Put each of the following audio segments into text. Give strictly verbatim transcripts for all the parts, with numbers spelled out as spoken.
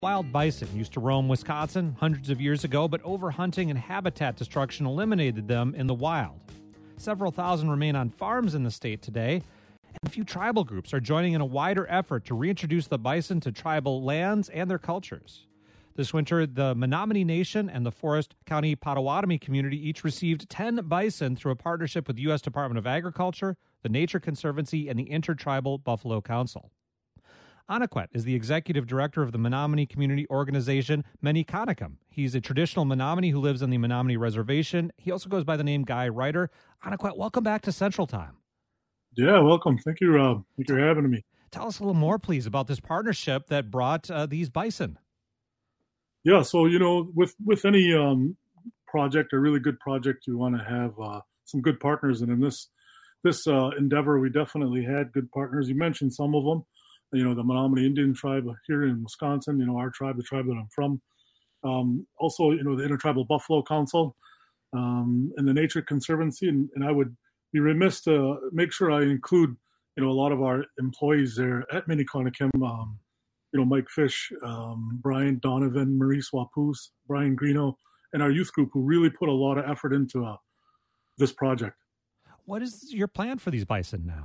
Wild bison used to roam Wisconsin hundreds of years ago, but overhunting and habitat destruction eliminated them in the wild. Several thousand remain on farms in the state today, and a few tribal groups are joining in a wider effort to reintroduce the bison to tribal lands and their cultures. This winter, the Menominee Nation and the Forest County Potawatomi community each received ten bison through a partnership with the U S Department of Agriculture, the Nature Conservancy, and the Intertribal Buffalo Council. Anaquet is the executive director of the Menominee community organization Meni-Kanakum. He's a traditional Menominee who lives on the Menominee Reservation. He also goes by the name Guy Ryder. Anaquet, welcome back to Central Time. Yeah, welcome. Thank you, Rob. Thank you for having me. Tell us a little more, please, about this partnership that brought uh, these bison. Yeah, so, you know, with, with any um, project, a really good project, you want to have uh, some good partners. And in this this uh, endeavor, we definitely had good partners. You mentioned some of them. You know, the Menominee Indian tribe here in Wisconsin, you know, our tribe, the tribe that I'm from. Um, also, you know, the Intertribal Buffalo Council um, and the Nature Conservancy. And, and I would be remiss to make sure I include, you know, a lot of our employees there at Meni-Kanakum, um, you know, Mike Fish, um, Brian Donovan, Maurice Wapoose, Brian Greeno, and our youth group who really put a lot of effort into uh, this project. What is your plan for these bison now?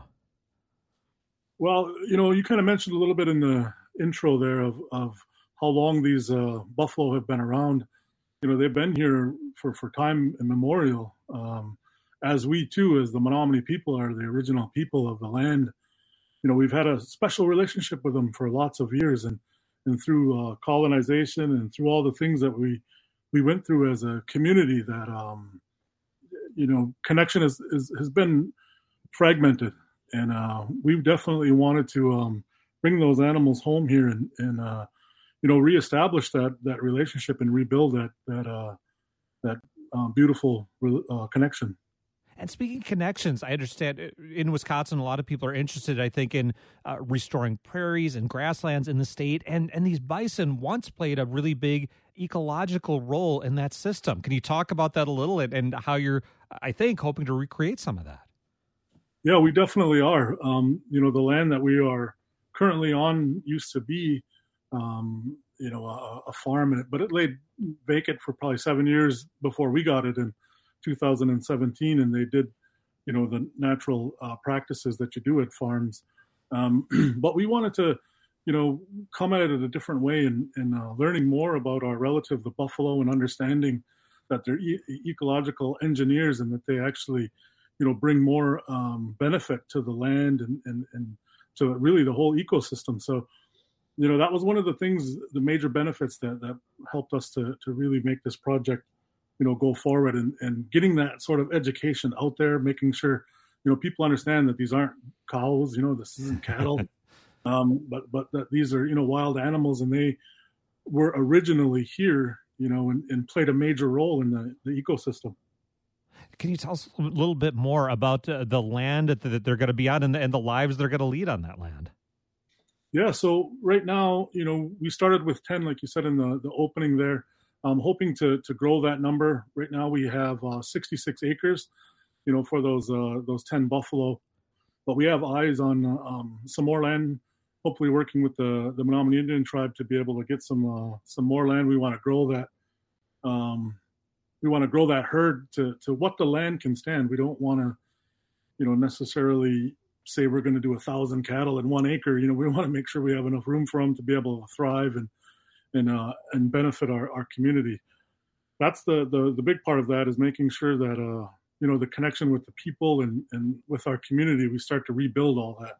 Well, you know, you kind of mentioned a little bit in the intro there of, of how long these uh, buffalo have been around. You know, they've been here for, for time immemorial. Um, as we, too, as the Menominee people are the original people of the land, you know, we've had a special relationship with them for lots of years. And, and through uh, colonization and through all the things that we we went through as a community that, um, you know, connection is, is, has been fragmented. And uh, we've definitely wanted to um, bring those animals home here and, and uh, you know, reestablish that that relationship and rebuild that that uh, that uh, beautiful uh, connection. And speaking of connections, I understand in Wisconsin, a lot of people are interested, I think, in uh, restoring prairies and grasslands in the state. And, and these bison once played a really big ecological role in that system. Can you talk about that a little and, and how you're, I think, hoping to recreate some of that? Yeah, we definitely are. Um, you know, the land that we are currently on used to be, um, you know, a, a farm, but it lay vacant for probably seven years before we got it in two thousand seventeen. And they did, you know, the natural uh, practices that you do at farms. Um, but we wanted to, you know, come at it a different way and, and uh, learning more about our relative, the buffalo, and understanding that they're e- ecological engineers and that they actually, you know, bring more um, benefit to the land and, and, and to really the whole ecosystem. So, you know, that was one of the things, the major benefits that, that helped us to, to really make this project, you know, go forward and, and getting that sort of education out there, making sure, you know, people understand that these aren't cows, you know, this isn't cattle, um, but, but that these are, you know, wild animals, and they were originally here, you know, and, and played a major role in the, the ecosystem. Can you tell us a little bit more about uh, the land that, that they're going to be on and the, and the lives they're going to lead on that land? Yeah, so right now, you know, we started with ten, like you said in the, the opening there. I'm hoping to to grow that number. Right now we have uh, sixty-six acres, you know, for those uh, those ten buffalo. But we have eyes on um, some more land, hopefully working with the, the Menominee Indian tribe to be able to get some uh, some more land. We want to grow that. Um, We want to grow that herd to, to what the land can stand. We don't want to, you know, necessarily say we're going to do a thousand cattle in one acre. You know, we want to make sure we have enough room for them to be able to thrive and and uh, and benefit our, our community. That's the, the the big part of that, is making sure that uh, you know, the connection with the people and, and with our community, we start to rebuild all that.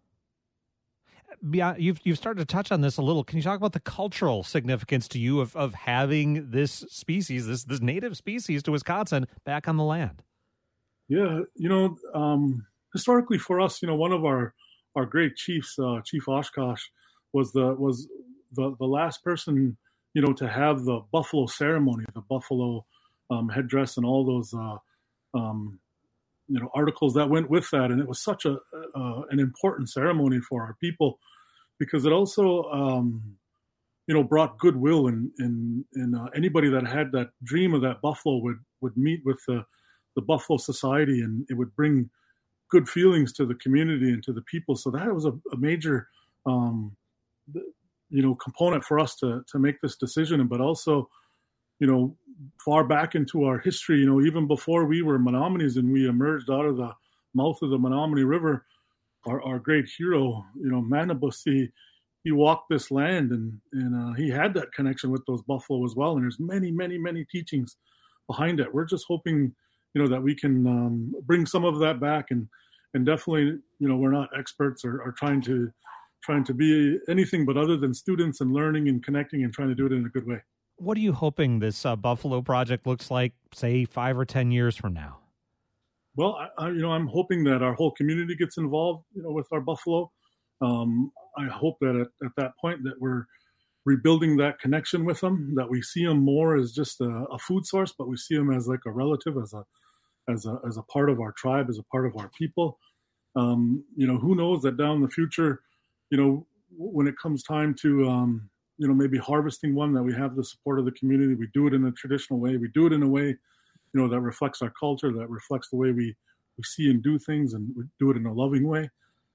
Beyond, you've you've started to touch on this a little. Can you talk about the cultural significance to you of, of having this species, this this native species to Wisconsin, back on the land? Yeah, you know, um, historically for us, you know, one of our our great chiefs, uh, Chief Oshkosh, was the was the, the last person, you know, to have the buffalo ceremony, the buffalo um, headdress, and all those uh, um, you know, articles that went with that. And it was such a uh, an important ceremony for our people, because it also, um, you know, brought goodwill, and in, in, in uh, anybody that had that dream of that buffalo would, would meet with the, the Buffalo Society, and it would bring good feelings to the community and to the people. So that was a, a major, um, you know, component for us to to make this decision. But also, you know, far back into our history, you know, even before we were Menominees and we emerged out of the mouth of the Menominee River, our, our great hero, you know, Manabus, he walked this land, and and uh, he had that connection with those buffalo as well. And there's many, many, many teachings behind it. We're just hoping, you know, that we can um, bring some of that back, and and definitely, you know, we're not experts or, or trying to trying to be anything but other than students and learning and connecting and trying to do it in a good way. What are you hoping this uh, Buffalo project looks like, say, five or ten years from now? Well, I, I, you know, I'm hoping that our whole community gets involved, you know, with our buffalo. Um, I hope that at, at that point that we're rebuilding that connection with them, that we see them more as just a, a food source, but we see them as like a relative, as a as a as a part of our tribe, as a part of our people. Um, you know, who knows that down in the future, you know, when it comes time to um, you know, maybe harvesting one, that we have the support of the community. We do it in a traditional way. We do it in a way, you know, that reflects our culture, that reflects the way we, we see and do things, and we do it in a loving way.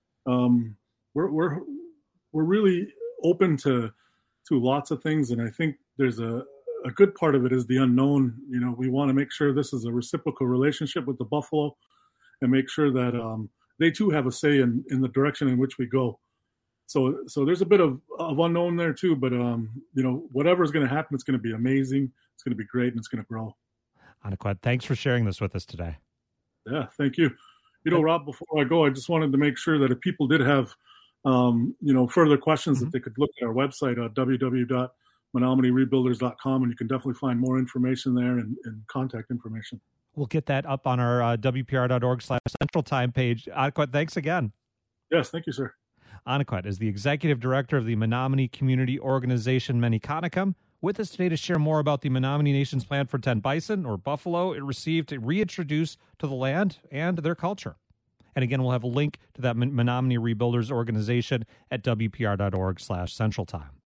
Um, we're we're we're really open to to lots of things, and I think there's a a good part of it is the unknown. You know, we want to make sure this is a reciprocal relationship with the buffalo, and make sure that um, they too have a say in, in the direction in which we go. So so there's a bit of, of unknown there too, but um, you know, whatever is going to happen, it's going to be amazing. It's going to be great, and it's going to grow. Aniquet, thanks for sharing this with us today. Yeah, thank you. You know, Rob, before I go, I just wanted to make sure that if people did have, um, you know, further questions, mm-hmm. that they could look at our website at w w w dot menominee rebuilders dot com, and you can definitely find more information there, and, and contact information. We'll get that up on our uh, w p r dot org slash central time page. Aniquet, thanks again. Yes, thank you, sir. Aniquet is the executive director of the Menominee Community Organization Many-Connicum, with us today to share more about the Menominee Nation's plan for ten bison, or buffalo, it received to reintroduce to the land and their culture. And again, we'll have a link to that Menominee Rebuilders organization at w p r dot org slash central time.